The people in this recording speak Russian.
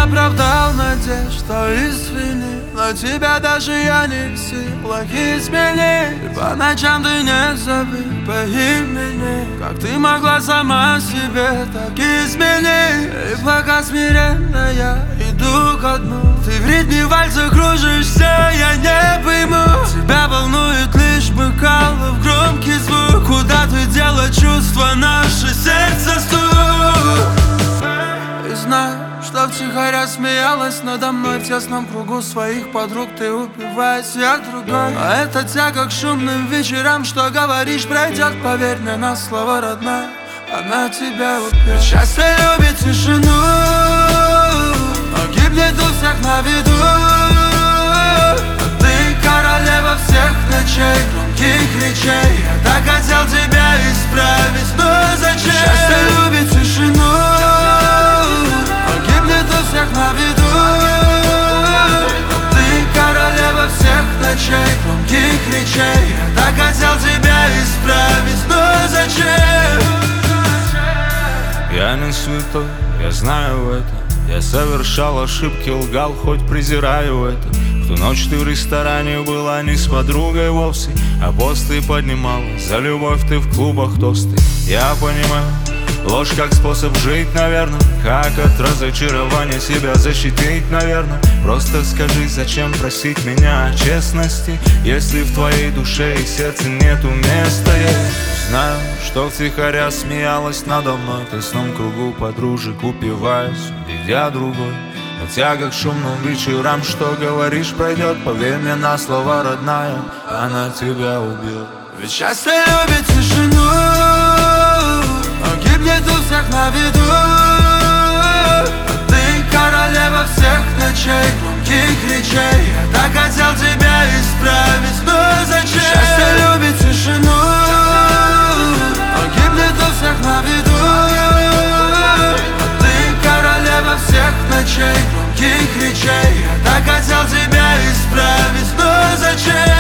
оправдал надежд, то извини, но тебя даже я не в силах изменить. По ночам ты не зови по имени, как ты могла сама себе так изменить. И пока смиренно я иду ко дну, ты в ритме вальса кружишься, я не пойму. Тебя волнует лишь бокалов громкий звук. Куда ты дела чувства, наше сердце стук? И знаю, что втихаря смеялась надо мной в тесном кругу своих подруг. Ты упиваясь, я другой. А это тяга к шумным вечерам, что говоришь, пройдет, поверь мне на слово, родная. Она тебя убьет. Счастье любит тишину, но гибнет у всех на виду. А ты королева всех ночей, громких речей. Я так хотел тебя исправить, но зачем? Счастье любит тишину, но гибнет у всех на виду. А ты королева всех ночей, громких речей. Я так хотел тебя исправить, но зачем? Я не святой, я знаю это. Я совершал ошибки, лгал, хоть презираю это. В ту ночь ты в ресторане была не с подругой вовсе, а пост ты поднимала, за любовь ты в клубах тосты. Я понимаю, ложь как способ жить, наверное. Как от разочарования себя защитить, наверное. Просто скажи, зачем просить меня о честности, если в твоей душе и сердце нету места. Я знаю, что втихаря смеялась надо мной в тесном кругу подружек, упиваясь, видя другой. Но тяга к шумным вечерам, что говоришь, пройдет, поверь мне на слова, родная, она тебя убьет. Ведь счастье любит тишину, но гибнет у всех на виду. А ты королева всех ночей, громких речей. Я так хотел тебя исправить, но зачем? Счастье любит тишину, но гибнет у всех на виду. А ты королева всех ночей, громких речей. Я так хотел тебя исправить, но зачем?